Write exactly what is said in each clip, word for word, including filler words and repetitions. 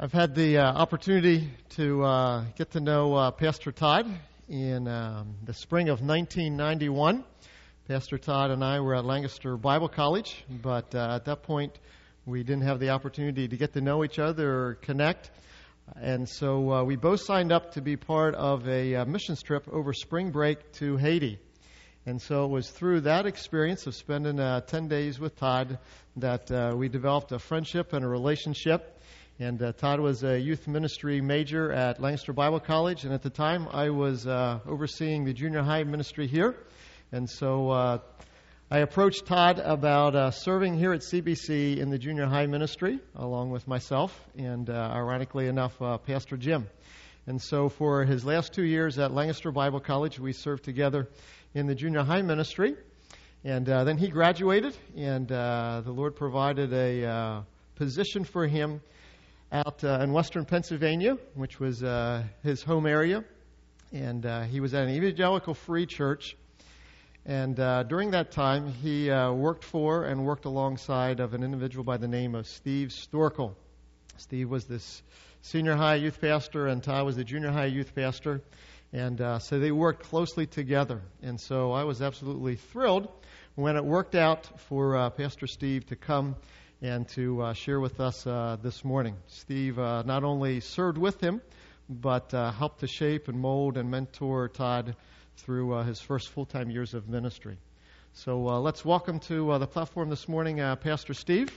I've had the uh, opportunity to uh, get to know uh, Pastor Todd in um, the spring of nineteen ninety-one. Pastor Todd and I were at Lancaster Bible College, but uh, at that point we didn't have the opportunity to get to know each other or connect. And so uh, we both signed up to be part of a uh, missions trip over spring break to Haiti. And so it was through that experience of spending uh, ten days with Todd that uh, we developed a friendship and a relationship. And uh, Todd was a youth ministry major at Lancaster Bible College, and at the time I was uh, overseeing the junior high ministry here. And so uh, I approached Todd about uh, serving here at C B C in the junior high ministry, along with myself and, uh, ironically enough, uh, Pastor Jim. And so for his last two years at Lancaster Bible College, we served together in the junior high ministry. And uh, then he graduated, and uh, the Lord provided a uh, position for him out uh, in western Pennsylvania, which was uh, his home area. And uh, he was at an evangelical free church. And uh, during that time, he uh, worked for and worked alongside of an individual by the name of Steve Storkel. Steve was this senior high youth pastor, and Todd was the junior high youth pastor. And uh, so they worked closely together. And so I was absolutely thrilled when it worked out for uh, Pastor Steve to come and to uh, share with us uh, this morning. Steve uh, not only served with him, but uh, helped to shape and mold and mentor Todd through uh, his first full-time years of ministry. So uh, let's welcome to uh, the platform this morning uh, Pastor Steve.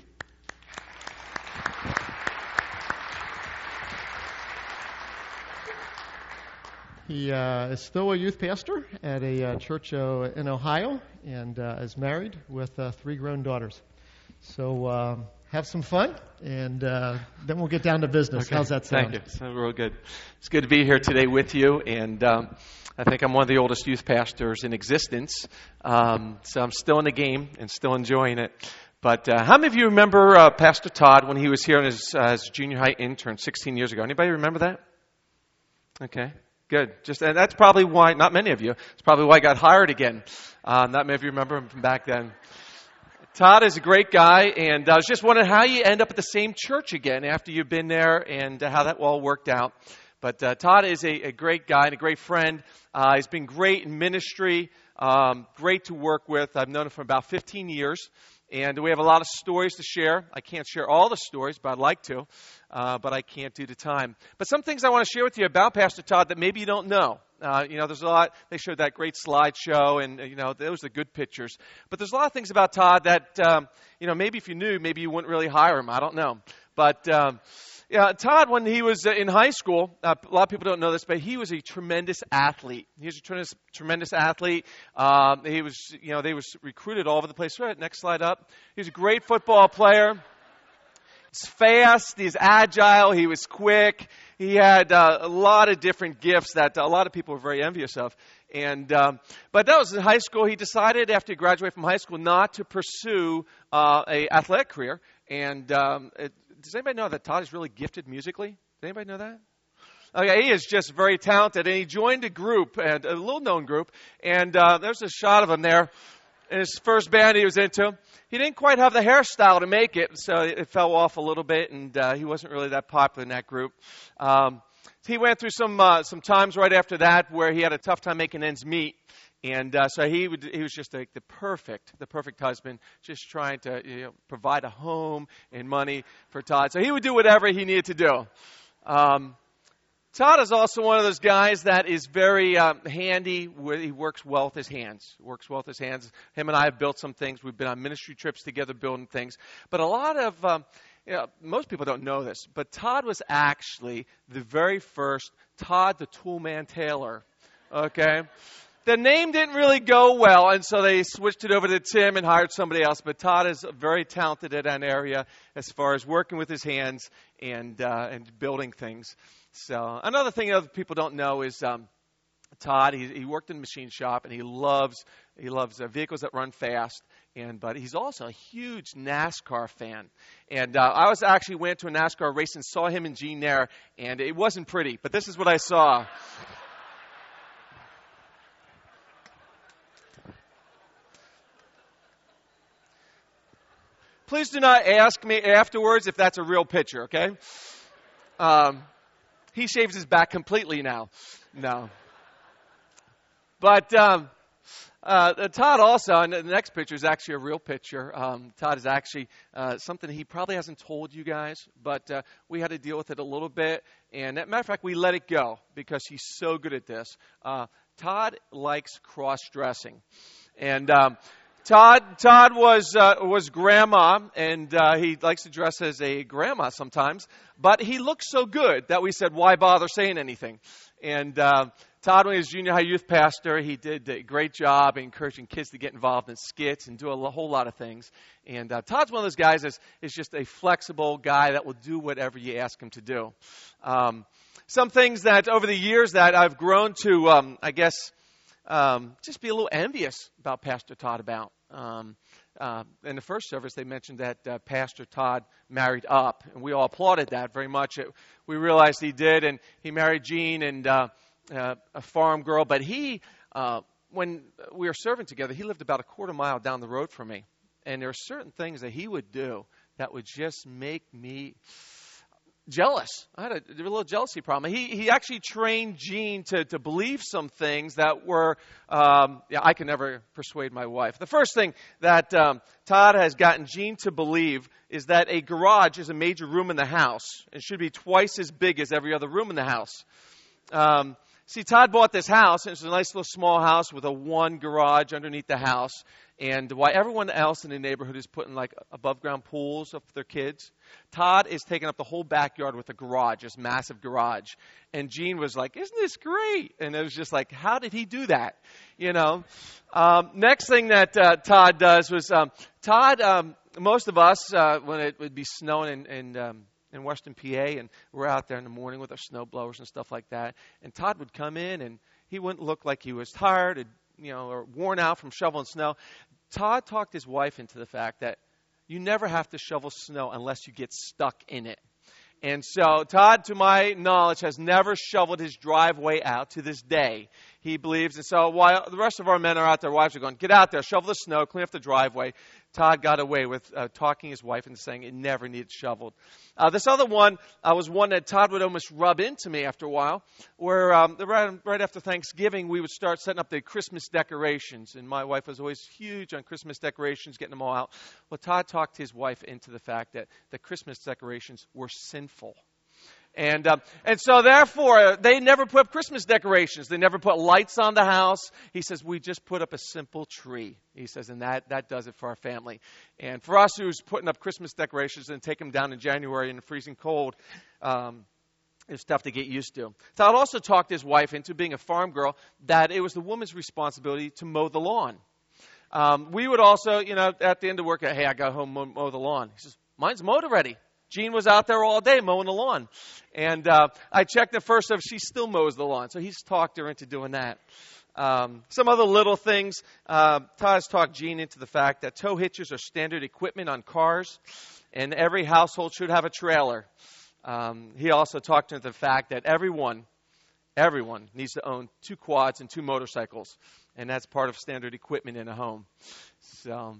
He uh, is still a youth pastor at a uh, church uh, in Ohio and uh, is married with uh, three grown daughters. So uh, have some fun, and uh, then we'll get down to business. Okay. How's that sound? Thank you. Sounds real good. It's good to be here today with you, and um, I think I'm one of the oldest youth pastors in existence, um, so I'm still in the game and still enjoying it. But uh, how many of you remember uh, Pastor Todd when he was here as uh, his junior high intern sixteen years ago? Anybody remember that? Okay. Good. Just and that's probably why, not many of you, it's probably why I got hired again. Uh, not many of you remember him from back then. Todd is a great guy, and I was just wondering how you end up at the same church again after you've been there and uh, how that all worked out. But uh, Todd is a, a great guy and a great friend. Uh, he's been great in ministry, um, great to work with. I've known him for about fifteen years, and we have a lot of stories to share. I can't share all the stories, but I'd like to, uh, but I can't due to time. But some things I want to share with you about Pastor Todd that maybe you don't know. Uh, you know, there's a lot, they showed that great slideshow, and, you know, those are good pictures. But there's a lot of things about Todd that, um, you know, maybe if you knew, maybe you wouldn't really hire him. I don't know. But, um, yeah, Todd, when he was uh, in high school, uh, a lot of people don't know this, but he was a tremendous athlete. He was a tremendous, tremendous athlete. Um, he was, you know, they was recruited all over the place. Right, next slide up. He was a great football player. He's fast. He's agile. He was quick. He had uh, a lot of different gifts that a lot of people were very envious of. And um, but that was in high school. He decided after he graduated from high school not to pursue uh, a athletic career. And um, it, does anybody know that Todd is really gifted musically? Does anybody know that? Okay, he is just very talented. And he joined a group, and a little-known group. And uh, there's a shot of him there. In his first band he was into, he didn't quite have the hairstyle to make it, so it fell off a little bit, and uh, he wasn't really that popular in that group. Um, he went through some uh, some times right after that where he had a tough time making ends meet, and uh, so he would he was just like the perfect the perfect husband, just trying to you know, provide a home and money for Todd. So he would do whatever he needed to do. Um, Todd is also one of those guys that is very uh, handy. Where he works well with his hands. Works well with his hands. Him and I have built some things. We've been on ministry trips together building things. But a lot of, um, you know, most people don't know this, but Todd was actually the very first Todd the Toolman Taylor. Okay? The name didn't really go well, and so they switched it over to Tim and hired somebody else. But Todd is very talented in that area as far as working with his hands and uh, and building things. So another thing other people don't know is um, Todd. He, he worked in a machine shop, and he loves he loves uh, vehicles that run fast. And but he's also a huge NASCAR fan. And uh, I was actually went to a NASCAR race and saw him and Gene there, and it wasn't pretty. But this is what I saw. Please do not ask me afterwards if that's a real picture, okay? Um, he shaves his back completely now. No. But um, uh, Todd also, and the next picture is actually a real picture. Um, Todd is actually uh, something he probably hasn't told you guys, but uh, we had to deal with it a little bit. And as a matter of fact, we let it go because he's so good at this. Uh, Todd likes cross-dressing. And um, Todd Todd was uh, was grandma, and uh, he likes to dress as a grandma sometimes. But he looks so good that we said, why bother saying anything? And uh, Todd, when he was junior high youth pastor, he did a great job encouraging kids to get involved in skits and do a whole lot of things. And uh, Todd's one of those guys that is just a flexible guy that will do whatever you ask him to do. Um, some things that over the years that I've grown to, um, I guess, um, just be a little envious about Pastor Todd about. Um, uh, in the first service, they mentioned that uh, Pastor Todd married up, and we all applauded that very much. It, we realized he did, and he married Jean and uh, uh, a farm girl. But he, uh, when we were serving together, he lived about a quarter mile down the road from me, and there are certain things that he would do that would just make me jealous. I had a, a little jealousy problem. He he actually trained Jean to, to believe some things that were, um, yeah, I could never persuade my wife. The first thing that um, Todd has gotten Jean to believe is that a garage is a major room in the house. It should be twice as big as every other room in the house. Um, see, Todd bought this house, and it's a nice little small house with a one garage underneath the house. And while everyone else in the neighborhood is putting like above ground pools for their kids, Todd is taking up the whole backyard with a garage, this massive garage. And Jean was like, isn't this great? And it was just like, how did he do that? You know? Um, next thing that uh, Todd does was, um, Todd, um, most of us, uh, when it would be snowing in, in, um, in Western P A, and we're out there in the morning with our snow blowers and stuff like that, and Todd would come in, and he wouldn't look like he was tired and, you know, or worn out from shoveling snow. Todd talked his wife into the fact that you never have to shovel snow unless you get stuck in it. And so Todd, to my knowledge, has never shoveled his driveway out to this day. He believes, and so while the rest of our men are out there, wives are going, get out there, shovel the snow, clean up the driveway. Todd got away with uh, talking his wife into saying it never needed shoveled. Uh, this other one uh, was one that Todd would almost rub into me after a while, where um, right, right after Thanksgiving, we would start setting up the Christmas decorations. And my wife was always huge on Christmas decorations, getting them all out. Well, Todd talked his wife into the fact that the Christmas decorations were sinful. And um, and so, therefore, they never put up Christmas decorations. They never put lights on the house. He says, we just put up a simple tree. He says, and that, that does it for our family. And for us who's putting up Christmas decorations and take them down in January in the freezing cold, um, it's tough to get used to. Todd also talked his wife into being a farm girl, that it was the woman's responsibility to mow the lawn. Um, we would also, you know, at the end of work, hey, I got home, mow, mow the lawn. He says, mine's mowed already. Jean was out there all day mowing the lawn. And uh, I checked the first of, she still mows the lawn. So he's talked her into doing that. Um, some other little things. Uh, Todd's talked Jean into the fact that tow hitches are standard equipment on cars, and every household should have a trailer. Um, he also talked into the fact that everyone, everyone needs to own two quads and two motorcycles, and that's part of standard equipment in a home. So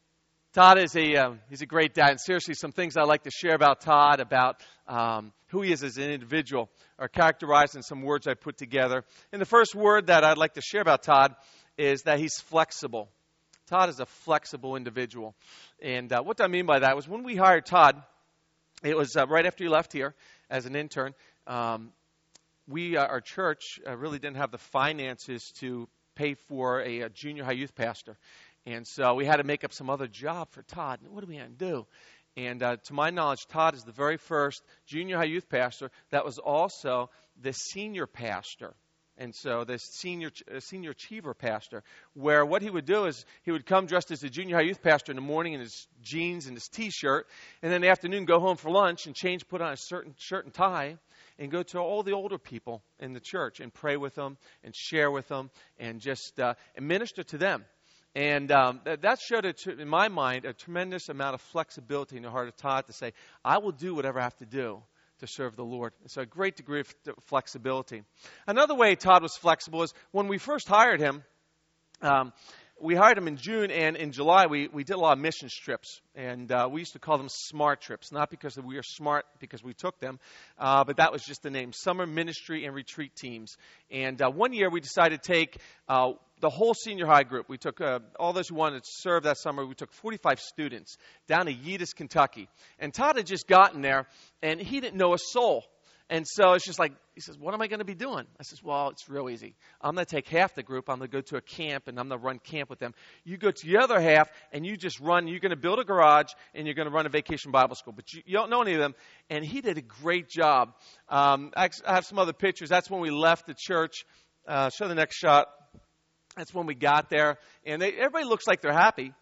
Todd is a uh, he's a great dad, and seriously, some things I like to share about Todd, about um, who he is as an individual, are characterized in some words I put together. And the first word that I'd like to share about Todd is that he's flexible. Todd is a flexible individual, and uh, what I mean by that was when we hired Todd, it was uh, right after he left here as an intern. Um, we, uh, our church, uh, really didn't have the finances to pay for a, a junior high youth pastor. And so we had to make up some other job for Todd. What are we going to do? And uh, to my knowledge, Todd is the very first junior high youth pastor that was also the senior pastor. And so the senior uh, senior achiever pastor, where what he would do is he would come dressed as a junior high youth pastor in the morning in his jeans and his T-shirt, and then in the afternoon go home for lunch and change, put on a certain shirt and tie, and go to all the older people in the church and pray with them and share with them and just uh, and minister to them. And um, that, that showed, a, in my mind, a tremendous amount of flexibility in the heart of Todd to say, I will do whatever I have to do to serve the Lord. It's a great degree of flexibility. Another way Todd was flexible is when we first hired him, um, we hired him in June, and in July we, we did a lot of missions trips, and uh, we used to call them SMART trips, not because we were smart because we took them, uh, but that was just the name, Summer Ministry and Retreat Teams. And uh, one year we decided to take uh, the whole senior high group. We took uh, all those who wanted to serve that summer. We took forty-five students down to Yeetus, Kentucky. And Todd had just gotten there, and he didn't know a soul. And so it's just like, he says, what am I going to be doing? I says, well, it's real easy. I'm going to take half the group. I'm going to go to a camp, and I'm going to run camp with them. You go to the other half, and you just run. You're going to build a garage, and you're going to run a vacation Bible school. But you, you don't know any of them. And he did a great job. Um, I have some other pictures. That's when we left the church. Uh, show the next shot. That's when we got there. And they, everybody looks like they're happy.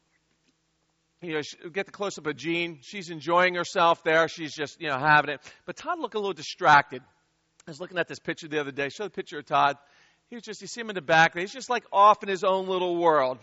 You know, get the close-up of Jean. She's enjoying herself there. She's just, you know, having it. But Todd looked a little distracted. I was looking at this picture the other day. Show the picture of Todd. He was just, you see him in the back. He's just like off in his own little world.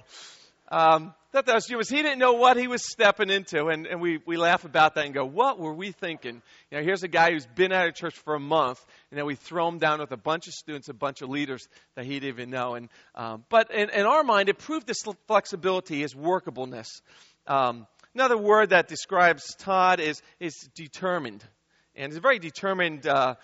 Um, that, that was humorous. He didn't know what he was stepping into. And, and we, we laugh about that and go, what were we thinking? You know, here's a guy who's been out of church for a month, and then we throw him down with a bunch of students, a bunch of leaders that he didn't even know. And um, But in, in our mind, it proved this flexibility, his workableness. Um, another word that describes Todd is, is determined. And he's a very determined uh,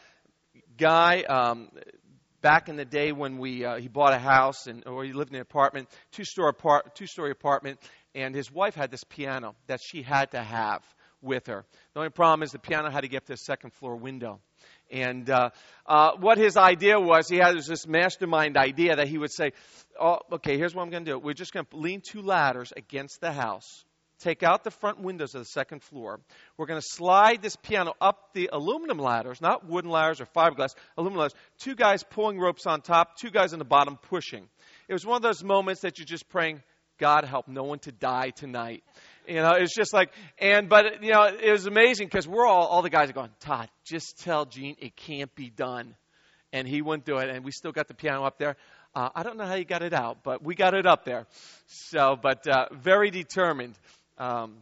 guy. Um, back in the day when we uh, he bought a house and or he lived in an apartment, two-story apart, two-story apartment, and his wife had this piano that she had to have with her. The only problem is the piano had to get to the second floor window. And uh, uh, what his idea was, he had this mastermind idea that he would say, oh, okay, here's what I'm going to do. We're just going to lean two ladders against the house. Take out the front windows of the second floor. We're going to slide this piano up the aluminum ladders, not wooden ladders or fiberglass, aluminum ladders. Two guys pulling ropes on top, two guys on the bottom pushing. It was one of those moments that you're just praying, God help no one to die tonight. You know, it's just like, and, but, you know, it was amazing because we're all, all the guys are going, Todd, just tell Gene it can't be done. And he wouldn't do it, and we still got the piano up there. Uh, I don't know how you got it out, but we got it up there. So, but uh, very determined. Um,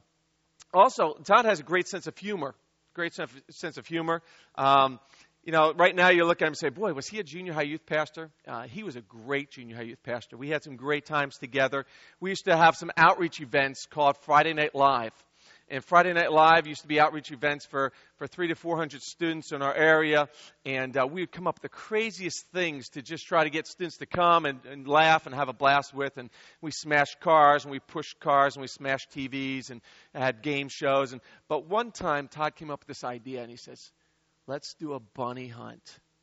also, Todd has a great sense of humor, great sense of, sense of humor. Um, you know, right now you look at him and say, boy, was he a junior high youth pastor? Uh, he was a great junior high youth pastor. We had some great times together. We used to have some outreach events called Friday Night Live. And Friday Night Live used to be outreach events for, for three to four hundred students in our area. And uh, we would come up with the craziest things to just try to get students to come and, and laugh and have a blast with. And we smashed cars and we pushed cars and we smashed T Vs and had game shows. And But one time Todd came up with this idea and he says, let's do a bunny hunt.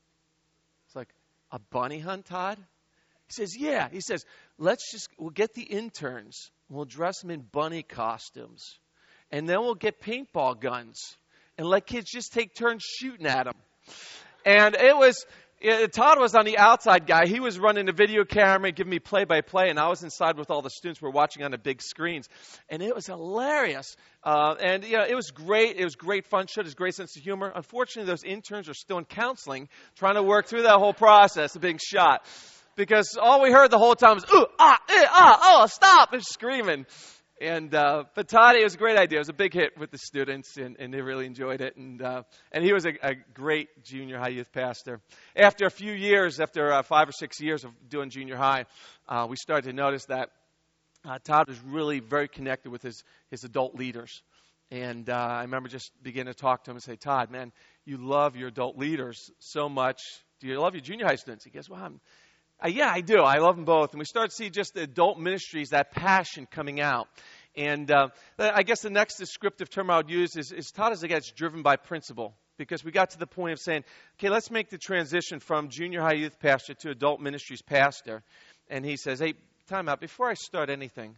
It's like, a bunny hunt, Todd? He says, yeah. He says, let's just, we'll get the interns. We'll dress them in bunny costumes. And then we'll get paintball guns and let kids just take turns shooting at them. And it was, it, Todd was on the outside guy. He was running the video camera and giving me play-by-play, and I was inside with all the students who were watching on the big screens. And it was hilarious. Uh, and, you know, it was great. It was great fun. Showed his great sense of humor. Unfortunately, those interns are still in counseling, trying to work through that whole process of being shot. Because all we heard the whole time was, ooh, ah, eh, ah, oh, stop, and screaming. And uh, but Todd, it was a great idea. It was a big hit with the students, and, and they really enjoyed it. And uh, and he was a, a great junior high youth pastor. After a few years, after uh, five or six years of doing junior high, uh, we started to notice that uh, Todd was really very connected with his, his adult leaders. And uh, I remember just beginning to talk to him and say, Todd, man, you love your adult leaders so much. Do you love your junior high students? He goes, well, I'm Uh, yeah, I do. I love them both. And we start to see just the adult ministries, that passion coming out. And uh, I guess the next descriptive term I would use is, is Todd is, again, driven by principle. Because we got to the point of saying, okay, let's make the transition from junior high youth pastor to adult ministries pastor. And he says, hey, time out. Before I start anything,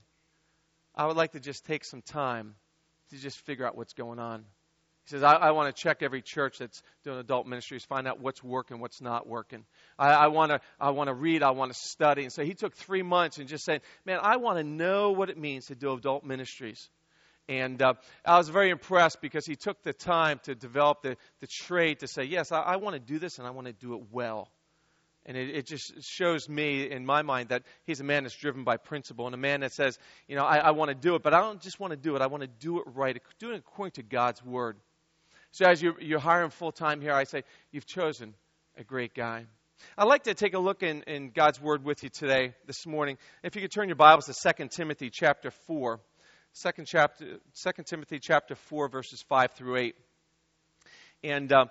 I would like to just take some time to just figure out what's going on. He says, I, I want to check every church that's doing adult ministries, find out what's working, what's not working. I, I want to I want to read, I want to study. And so he took three months and just said, man, I want to know what it means to do adult ministries. And uh, I was very impressed because he took the time to develop the, the trade to say, yes, I, I want to do this and I want to do it well. And it, it just shows me, in my mind, that he's a man that's driven by principle and a man that says, you know, I, I want to do it, but I don't just want to do it. I want to do it right, do it according to God's word. So as you're, you're hiring full-time here, I say, you've chosen a great guy. I'd like to take a look in, in God's Word with you today, this morning. If you could turn your Bibles to Second Timothy chapter four. Second, chapter, Second Timothy chapter four, verses five through eight. And uh,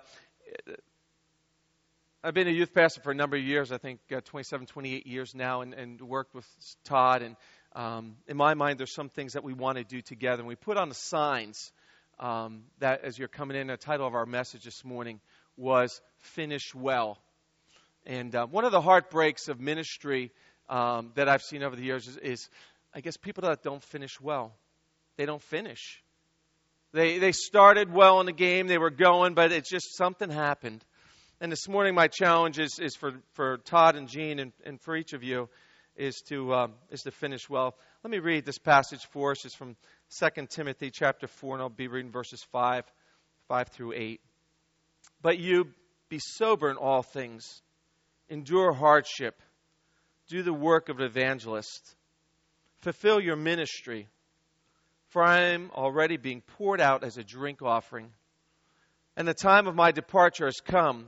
I've been a youth pastor for a number of years, I think uh, twenty-seven, twenty-eight years now, and, and worked with Todd. And um, in my mind, there's some things that we want to do together. And we put on the signs um, that, as you're coming in, the title of our message this morning was Finish Well. And uh, one of the heartbreaks of ministry um, that I've seen over the years is, is, I guess, people that don't finish well. They don't finish. They they started well in the game. They were going, but it's just something happened. And this morning, my challenge is, is for, for Todd and Jean and, and for each of you is to um, is to finish well. Let me read this passage for us. It's from Second Timothy chapter four, and I'll be reading verses five, five through eight. But you be sober in all things. Endure hardship. Do the work of an evangelist. Fulfill your ministry. For I am already being poured out as a drink offering. And the time of my departure has come.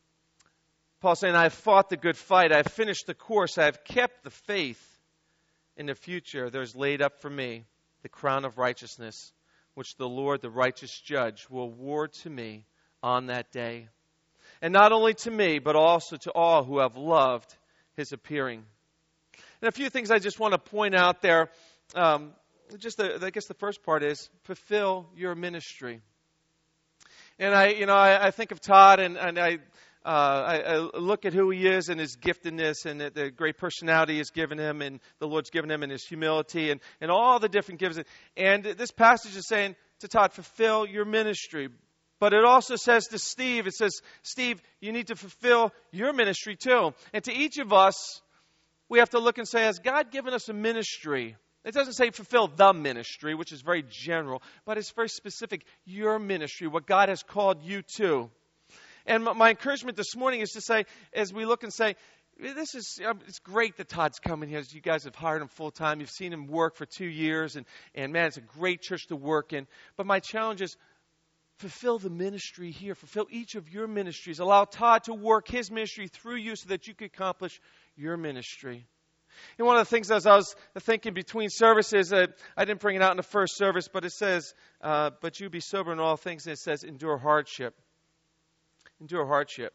Paul's saying, I have fought the good fight. I have finished the course. I have kept the faith. In the future, there is laid up for me the crown of righteousness, which the Lord, the righteous judge, will award to me on that day. And not only to me, but also to all who have loved his appearing. And a few things I just want to point out there. Um, just, the, I guess the first part is fulfill your ministry. And I, you know, I, I think of Todd, and, and I, uh, I, I look at who he is and his giftedness, and the, the great personality He's given him, and the Lord's given him, and his humility, and, and all the different gifts. And this passage is saying to Todd, fulfill your ministry. But it also says to Steve, it says, Steve, you need to fulfill your ministry too. And to each of us, we have to look and say, has God given us a ministry? It doesn't say fulfill the ministry, which is very general, but it's very specific. Your ministry, what God has called you to. And my encouragement this morning is to say, as we look and say, this is, it's great that Todd's coming here. You guys have hired him full time. You've seen him work for two years. And, and man, it's a great church to work in. But my challenge is, fulfill the ministry here. Fulfill each of your ministries. Allow Todd to work his ministry through you so that you can accomplish your ministry. And one of the things as I was thinking between services, uh, I didn't bring it out in the first service, but it says, uh, but you be sober in all things, and it says, endure hardship. Endure hardship.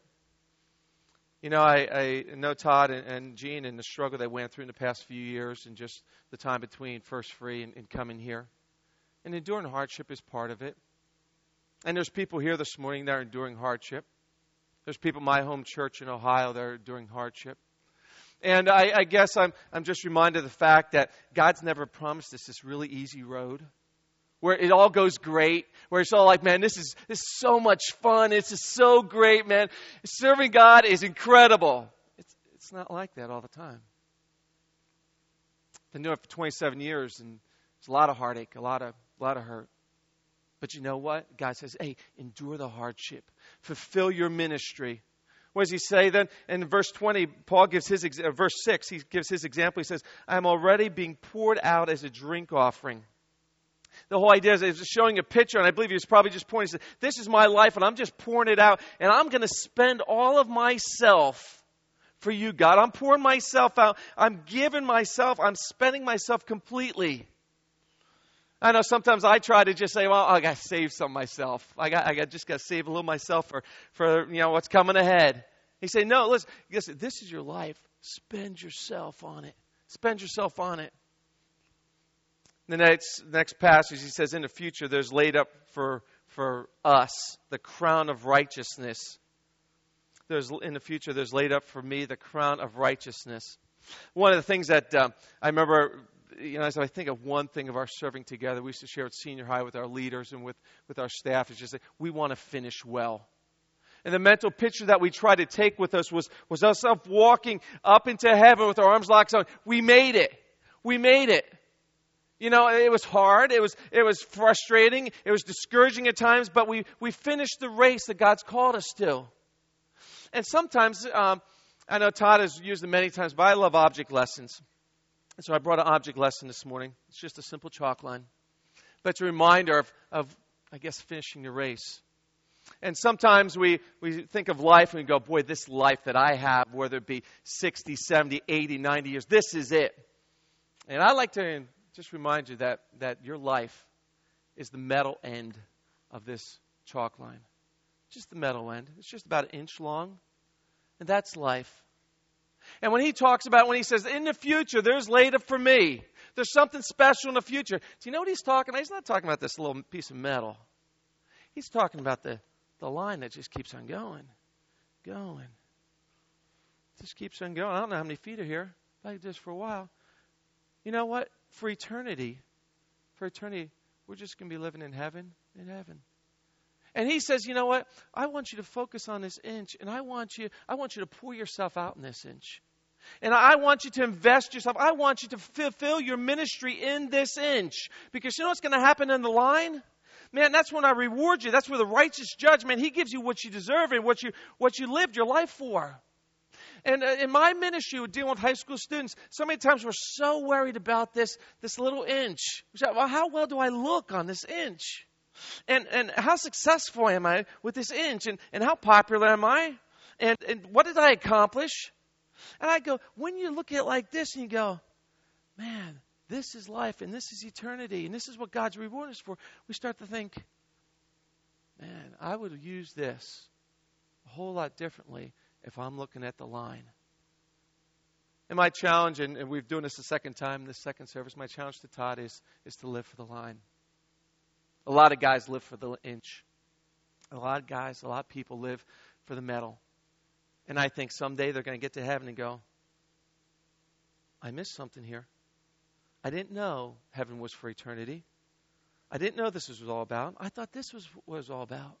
You know, I, I know Todd and, and Jean and the struggle they went through in the past few years and just the time between First Free and, and coming here. And enduring hardship is part of it. And there's people here this morning that are enduring hardship. There's people in my home church in Ohio that are enduring hardship. And I, I guess I'm I'm just reminded of the fact that God's never promised us this really easy road where it all goes great, where it's all like, man, this is this is so much fun. This is so great, man. Serving God is incredible. It's it's not like that all the time. I've been doing it for twenty-seven years, and there's a lot of heartache, a lot of a lot of hurt. But you know what? God says, hey, endure the hardship. Fulfill your ministry. What does he say then? In verse twenty, Paul gives his, uh, verse six, he gives his example. He says, I'm already being poured out as a drink offering. The whole idea is he's showing a picture, and I believe he was probably just pointing, he said, this is my life, and I'm just pouring it out, and I'm going to spend all of myself for you, God. I'm pouring myself out. I'm giving myself. I'm spending myself completely. I know sometimes I try to just say, well, I got to save some myself. I got, I got just got to save a little myself for, for you know what's coming ahead. He said, no, listen, listen, this is your life. Spend yourself on it. Spend yourself on it. The next next passage, he says, in the future, there's laid up for for us the crown of righteousness. There's in the future, there's laid up for me the crown of righteousness. One of the things that uh, I remember. You know, as I think of one thing of our serving together, we used to share at senior high with our leaders and with, with our staff, is just that we want to finish well. And the mental picture that we tried to take with us was, was us up walking up into heaven with our arms locked on. We made it. We made it. You know, it was hard. It was it was frustrating. It was discouraging at times, but we, we finished the race that God's called us to. And sometimes, um, I know Todd has used them many times, but I love object lessons. And so I brought an object lesson this morning. It's just a simple chalk line. But it's a reminder of, of, I guess, finishing the race. And sometimes we, we think of life and we go, boy, this life that I have, whether it be sixty, seventy, eighty, ninety years, this is it. And I like to just remind you that, that your life is the metal end of this chalk line. Just the metal end. It's just about an inch long. And that's life. And when he talks about, when he says, in the future, there's laid up for me. There's something special in the future. Do you know what he's talking about? He's not talking about this little piece of metal. He's talking about the, the line that just keeps on going. Going. Just keeps on going. I don't know how many feet are here. Like this for a while. You know what? For eternity, for eternity, we're just going to be living in heaven, in heaven. And he says, you know what? I want you to focus on this inch, and I want you, I want you to pour yourself out in this inch. And I want you to invest yourself. I want you to fulfill your ministry in this inch. Because you know what's going to happen in the line? Man, that's when I reward you. That's where the righteous judgment, he gives you what you deserve and what you what you lived your life for. And uh, in my ministry, with dealing with high school students, so many times we're so worried about this, this little inch. We say, well, how well do I look on this inch? And and how successful am I with this inch? And, and how popular am I? And, and what did I accomplish? And I go, when you look at it like this and you go, man, this is life and this is eternity and this is what God's reward us for, we start to think, man, I would use this a whole lot differently if I'm looking at the line. And my challenge, and, and we're doing this the second time in this second service, my challenge to Todd is, is to live for the line. A lot of guys live for the inch. A lot of guys, a lot of people live for the metal. And I think someday they're going to get to heaven and go, I missed something here. I didn't know heaven was for eternity. I didn't know this was all about. I thought this was what it was all about.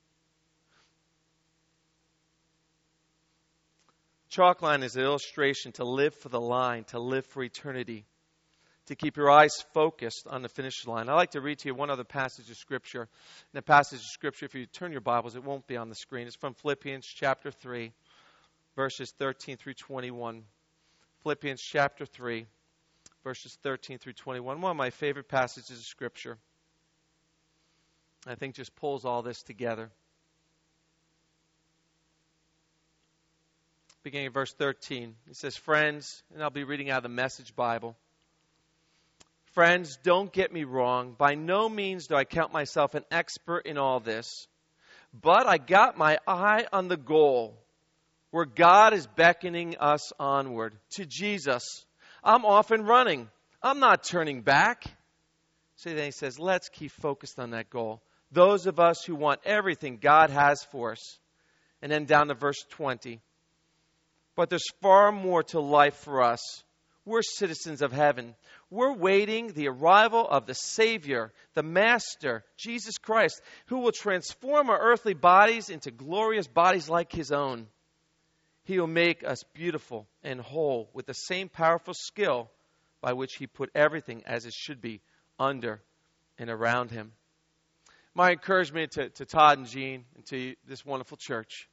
Chalk line is an illustration to live for the line, to live for eternity, to keep your eyes focused on the finish line. I'd like to read to you one other passage of Scripture. In the passage of Scripture, if you turn your Bibles, it won't be on the screen. It's from Philippians chapter three, verses thirteen through twenty-one. Philippians chapter three, verses thirteen through twenty-one. One of my favorite passages of Scripture. I think just pulls all this together. Beginning of verse thirteen, it says, friends, and I'll be reading out of the Message Bible. Friends, don't get me wrong. By no means do I count myself an expert in all this. But I got my eye on the goal, where God is beckoning us onward to Jesus. I'm off and running. I'm not turning back. So then he says, let's keep focused on that goal. Those of us who want everything God has for us. And then down to verse twenty. But there's far more to life for us. We're citizens of heaven. We're waiting the arrival of the Savior, the Master, Jesus Christ, who will transform our earthly bodies into glorious bodies like His own. He will make us beautiful and whole with the same powerful skill by which He put everything as it should be under and around Him. My encouragement to, to Todd and Jean and to this wonderful church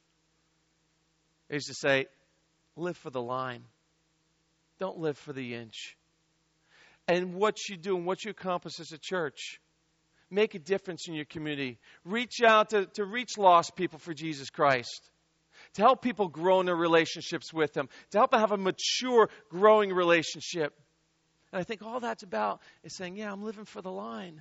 is to say, live for the line. Don't live for the inch. And what you do and what you accomplish as a church, make a difference in your community. Reach out to, to reach lost people for Jesus Christ. To help people grow in their relationships with Him. To help them have a mature, growing relationship. And I think all that's about is saying, yeah, I'm living for the line.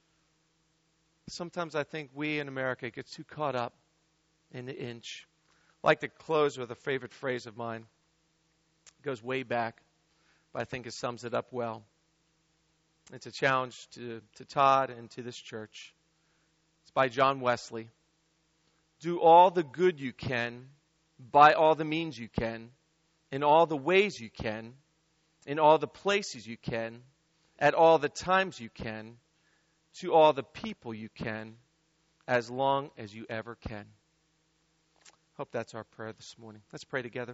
Sometimes I think we in America get too caught up in the inch. I'd like to close with a favorite phrase of mine. It goes way back, but I think it sums it up well. It's a challenge to, to Todd and to this church. It's by John Wesley. Do all the good you can, by all the means you can, in all the ways you can, in all the places you can, at all the times you can, to all the people you can, as long as you ever can. Hope that's our prayer this morning. Let's pray together.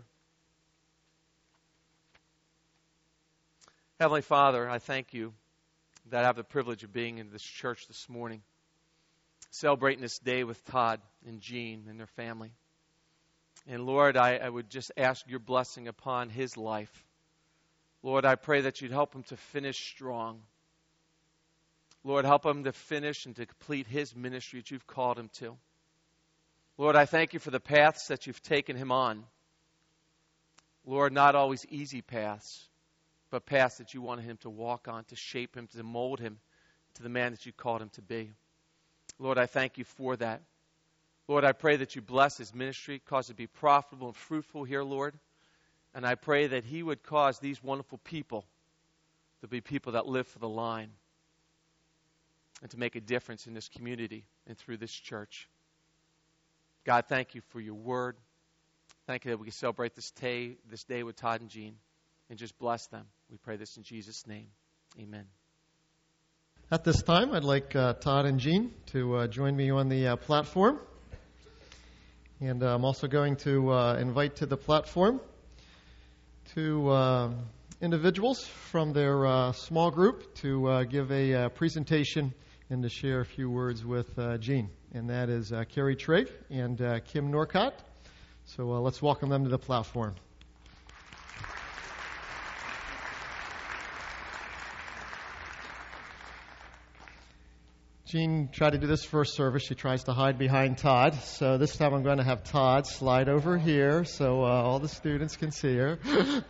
Heavenly Father, I thank you that I have the privilege of being in this church this morning, celebrating this day with Todd and Jean and their family. And Lord, I, I would just ask your blessing upon his life. Lord, I pray that you'd help him to finish strong. Lord, help him to finish and to complete his ministry that you've called him to. Lord, I thank you for the paths that you've taken him on. Lord, not always easy paths, but paths that you wanted him to walk on, to shape him, to mold him to the man that you called him to be. Lord, I thank you for that. Lord, I pray that you bless his ministry, cause it to be profitable and fruitful here, Lord. And I pray that he would cause these wonderful people to be people that live for the line and to make a difference in this community and through this church. God, thank you for your word. Thank you that we can celebrate this day, this day with Todd and Jean and just bless them. We pray this in Jesus' name. Amen. At this time, I'd like uh, Todd and Jean to uh, join me on the uh, platform. And uh, I'm also going to uh, invite to the platform two uh, individuals from their uh, small group to uh, give a uh, presentation and to share a few words with uh, Jean. And that is uh, Carrie Trigg and uh, Kim Norcott. So uh, let's welcome them to the platform. Jean tried to do this first service. She tries to hide behind Todd. So this time I'm going to have Todd slide over here so uh, all the students can see her.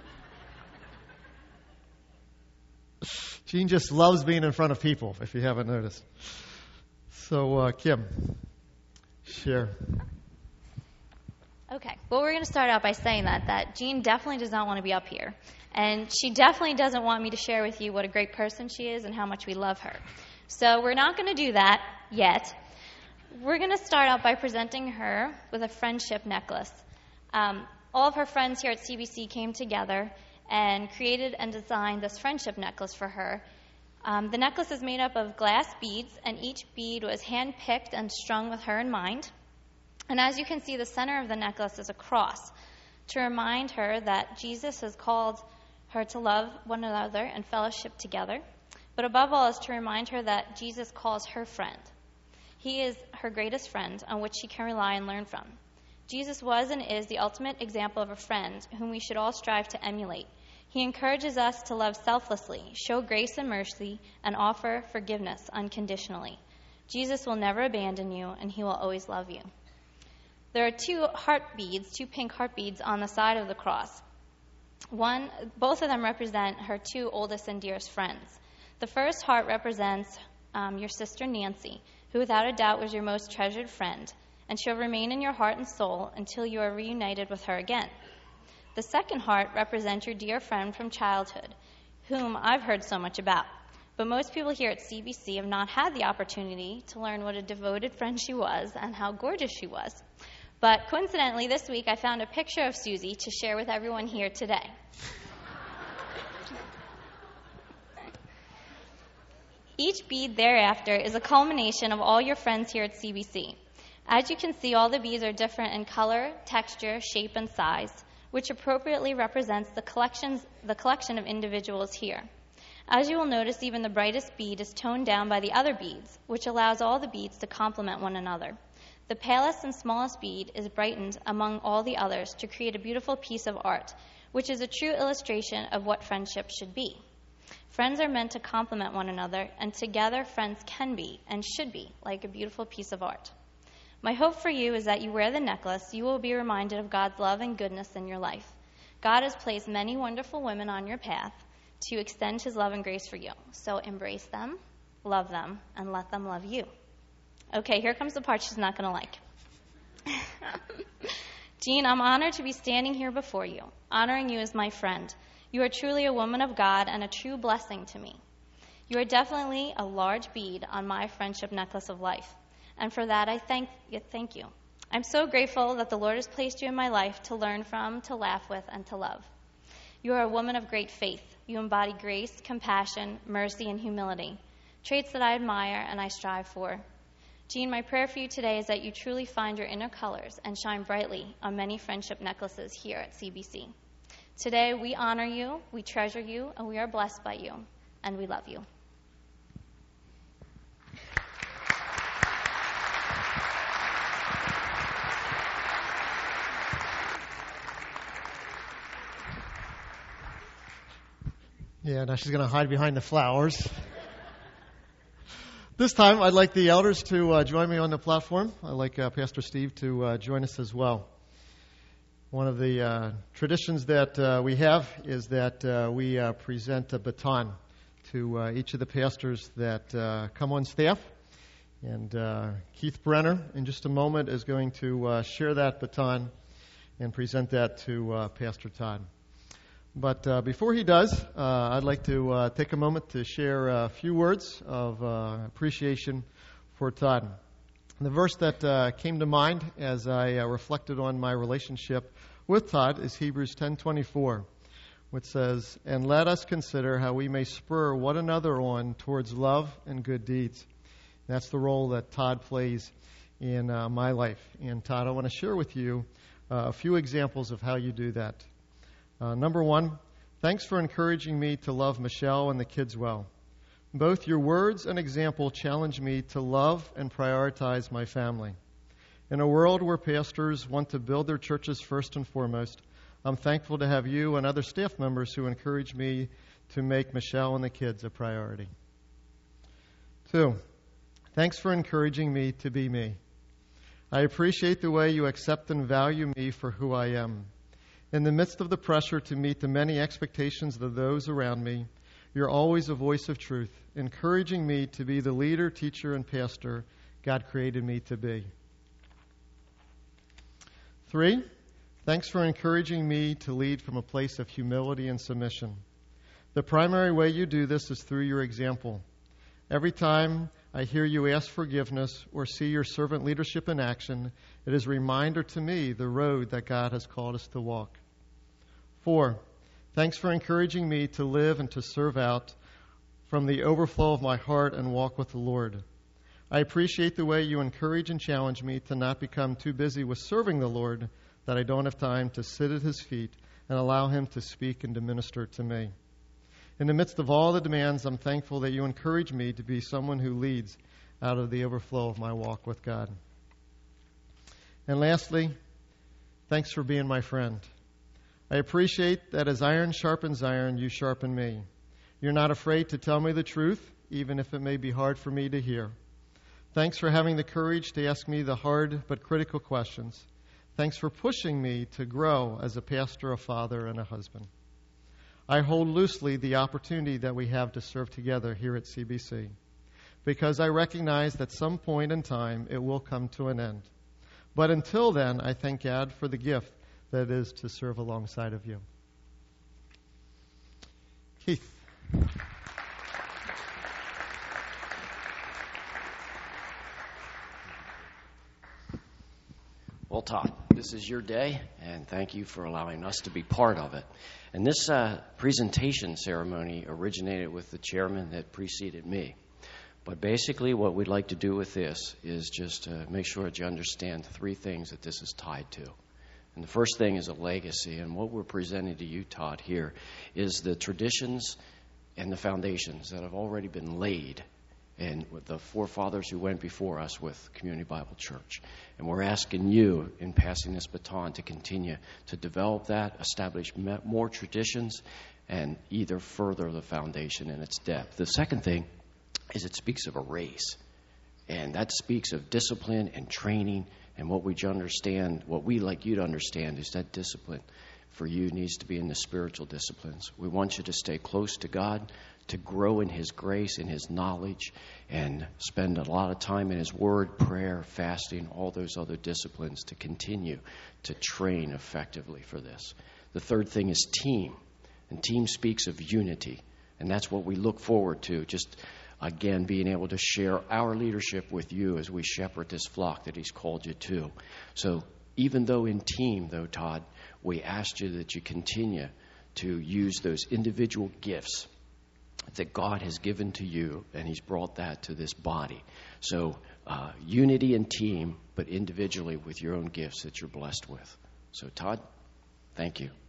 Jean just loves being in front of people, if you haven't noticed. So, uh, Kim, share. Okay. Well, we're going to start out by saying that, that Jean definitely does not want to be up here. And she definitely doesn't want me to share with you what a great person she is and how much we love her. So we're not going to do that yet. We're going to start out by presenting her with a friendship necklace. Um, all of her friends here at C B C came together and created and designed this friendship necklace for her. Um, the necklace is made up of glass beads, and each bead was hand-picked and strung with her in mind. And as you can see, the center of the necklace is a cross to remind her that Jesus has called her to love one another and fellowship together. But above all is to remind her that Jesus calls her friend. He is her greatest friend on which she can rely and learn from. Jesus was and is the ultimate example of a friend whom we should all strive to emulate. He encourages us to love selflessly, show grace and mercy, and offer forgiveness unconditionally. Jesus will never abandon you, and he will always love you. There are two heart beads, two pink heart beads on the side of the cross. One, both of them represent her two oldest and dearest friends. The first heart represents um, your sister Nancy, who without a doubt was your most treasured friend, and she'll remain in your heart and soul until you are reunited with her again. The second heart represents your dear friend from childhood, whom I've heard so much about. But most people here at C B C have not had the opportunity to learn what a devoted friend she was and how gorgeous she was. But coincidentally, this week I found a picture of Susie to share with everyone here today. Each bead thereafter is a culmination of all your friends here at C B C. As you can see, all the beads are different in color, texture, shape, and size, which appropriately represents the collections, the collection of individuals here. As you will notice, even the brightest bead is toned down by the other beads, which allows all the beads to complement one another. The palest and smallest bead is brightened among all the others to create a beautiful piece of art, which is a true illustration of what friendship should be. Friends are meant to complement one another, and together friends can be and should be like a beautiful piece of art. My hope for you is that you wear the necklace, you will be reminded of God's love and goodness in your life. God has placed many wonderful women on your path to extend his love and grace for you. So embrace them, love them, and let them love you. Okay, here comes the part she's not going to like. Jean, I'm honored to be standing here before you, honoring you as my friend. You are truly a woman of God and a true blessing to me. You are definitely a large bead on my friendship necklace of life. And for that, I thank you. Thank you. I'm so grateful that the Lord has placed you in my life to learn from, to laugh with, and to love. You are a woman of great faith. You embody grace, compassion, mercy, and humility, traits that I admire and I strive for. Jean, my prayer for you today is that you truly find your inner colors and shine brightly on many friendship necklaces here at C B C. Today, we honor you, we treasure you, and we are blessed by you, and we love you. Yeah, now she's going to hide behind the flowers. This time, I'd like the elders to uh, join me on the platform. I'd like uh, Pastor Steve to uh, join us as well. One of the uh, traditions that uh, we have is that uh, we uh, present a baton to uh, each of the pastors that uh, come on staff. And uh, Keith Brenner, in just a moment, is going to uh, share that baton and present that to uh, Pastor Todd. But uh, before he does, uh, I'd like to uh, take a moment to share a few words of uh, appreciation for Todd. The verse that uh, came to mind as I uh, reflected on my relationship with Todd is Hebrews ten twenty-four, which says, "And let us consider how we may spur one another on towards love and good deeds." And that's the role that Todd plays in uh, my life. And Todd, I want to share with you uh, a few examples of how you do that. Uh, number one, thanks for encouraging me to love Michelle and the kids well. Both your words and example challenge me to love and prioritize my family. In a world where pastors want to build their churches first and foremost, I'm thankful to have you and other staff members who encourage me to make Michelle and the kids a priority. Two, thanks for encouraging me to be me. I appreciate the way you accept and value me for who I am. In the midst of the pressure to meet the many expectations of those around me, you're always a voice of truth, encouraging me to be the leader, teacher, and pastor God created me to be. Three, thanks for encouraging me to lead from a place of humility and submission. The primary way you do this is through your example. Every time I hear you ask forgiveness or see your servant leadership in action, it is a reminder to me the road that God has called us to walk. Four, thanks for encouraging me to live and to serve out from the overflow of my heart and walk with the Lord. I appreciate the way you encourage and challenge me to not become too busy with serving the Lord that I don't have time to sit at His feet and allow Him to speak and to minister to me. In the midst of all the demands, I'm thankful that you encourage me to be someone who leads out of the overflow of my walk with God. And lastly, thanks for being my friend. I appreciate that as iron sharpens iron, you sharpen me. You're not afraid to tell me the truth, even if it may be hard for me to hear. Thanks for having the courage to ask me the hard but critical questions. Thanks for pushing me to grow as a pastor, a father, and a husband. I hold loosely the opportunity that we have to serve together here at C B C, because I recognize that some point in time it will come to an end. But until then, I thank God for the gift that is to serve alongside of you. Keith. Well, Todd, this is your day, and thank you for allowing us to be part of it. And this uh, presentation ceremony originated with the chairman that preceded me. But basically what we'd like to do with this is just uh, make sure that you understand three things that this is tied to. And the first thing is a legacy, and what we're presenting to you, Todd, here is the traditions and the foundations that have already been laid and with the forefathers who went before us with Community Bible Church. And we're asking you, in passing this baton, to continue to develop that, establish more traditions, and either further the foundation in its depth. The second thing is it speaks of a race. And that speaks of discipline and training. And what we understand, what we like you to understand, is that discipline for you needs to be in the spiritual disciplines. We want you to stay close to God, to grow in His grace, in His knowledge, and spend a lot of time in His Word, prayer, fasting, all those other disciplines to continue to train effectively for this. The third thing is team. And team speaks of unity. And that's what we look forward to, just, again, being able to share our leadership with you as we shepherd this flock that He's called you to. So even though in team, though, Todd, we asked you that you continue to use those individual gifts that God has given to you, and He's brought that to this body. So uh, unity and team, but individually with your own gifts that you're blessed with. So Todd, thank you.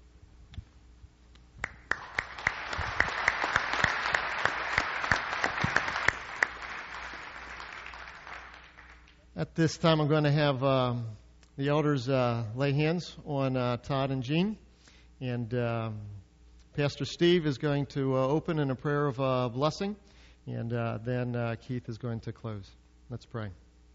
At this time, I'm going to have um, the elders uh, lay hands on uh, Todd and Jean, and um, Pastor Steve is going to uh, open in a prayer of uh, blessing, and uh, then uh, Keith is going to close. Let's pray.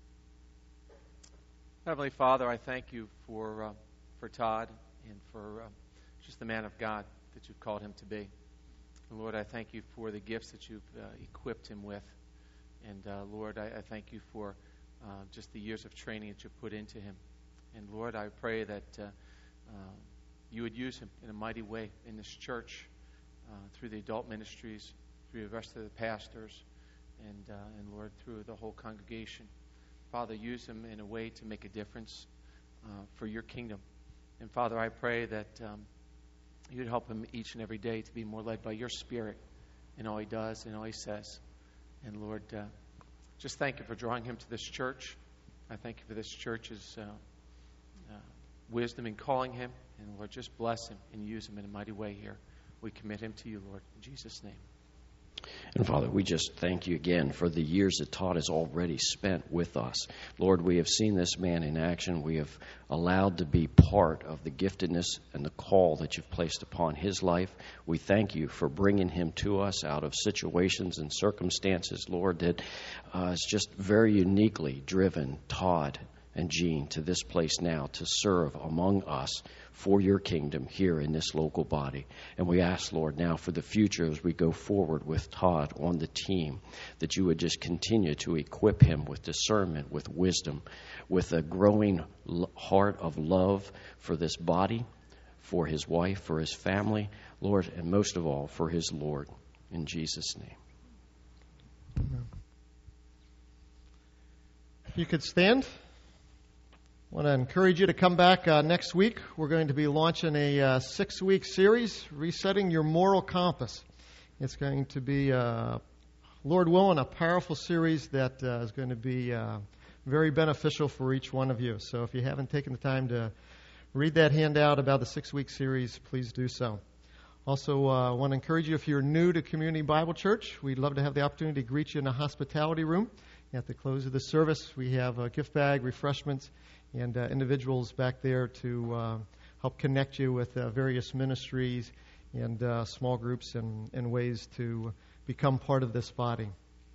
Heavenly Father, I thank you for uh, for Todd and for uh, just the man of God that you've called him to be. And Lord, I thank you for the gifts that you've uh, equipped him with. And uh, Lord, I, I thank you for uh, just the years of training that you've put into him. And Lord, I pray that uh, uh, you would use him in a mighty way in this church, uh, through the adult ministries, through the rest of the pastors, and uh, and Lord, through the whole congregation. Father, use him in a way to make a difference uh, for your kingdom. And Father, I pray that um, you'd help him each and every day to be more led by your Spirit in all he does and all he says. And Lord, uh, just thank you for drawing him to this church. I thank you for this church's uh, uh, wisdom in calling him. And Lord, just bless him and use him in a mighty way here. We commit him to you, Lord, in Jesus' name. And Father, we just thank you again for the years that Todd has already spent with us. Lord, we have seen this man in action. We have allowed to be part of the giftedness and the call that you've placed upon his life. We thank you for bringing him to us out of situations and circumstances, Lord, that uh, has just very uniquely driven Todd and Jean to this place now to serve among us for your kingdom here in this local body. And we ask, Lord, now for the future as we go forward with Todd on the team, that you would just continue to equip him with discernment, with wisdom, with a growing heart of love for this body, for his wife, for his family, Lord, and most of all, for his Lord. In Jesus' name. Amen. You could stand. I want to encourage you to come back uh, next week. We're going to be launching a uh, six-week series, Resetting Your Moral Compass. It's going to be, uh, Lord willing, a powerful series that uh, is going to be uh, very beneficial for each one of you. So if you haven't taken the time to read that handout about the six-week series, please do so. Also, uh, I want to encourage you, if you're new to Community Bible Church, we'd love to have the opportunity to greet you in the hospitality room. At the close of the service, we have a gift bag, refreshments, and uh, individuals back there to uh, help connect you with uh, various ministries and uh, small groups and, and ways to become part of this body.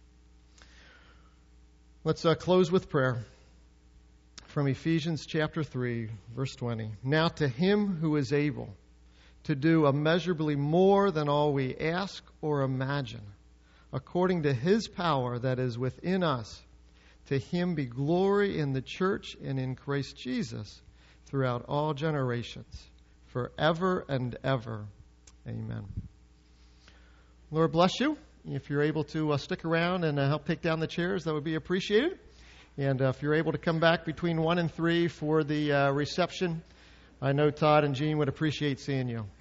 Let's uh, close with prayer from Ephesians chapter three, verse twenty. Now to him who is able to do immeasurably more than all we ask or imagine, according to his power that is within us, to him be glory in the church and in Christ Jesus throughout all generations, forever and ever. Amen. Lord bless you. If you're able to uh, stick around and uh, help take down the chairs, that would be appreciated. And uh, if you're able to come back between one and three for the uh, reception, I know Todd and Jean would appreciate seeing you.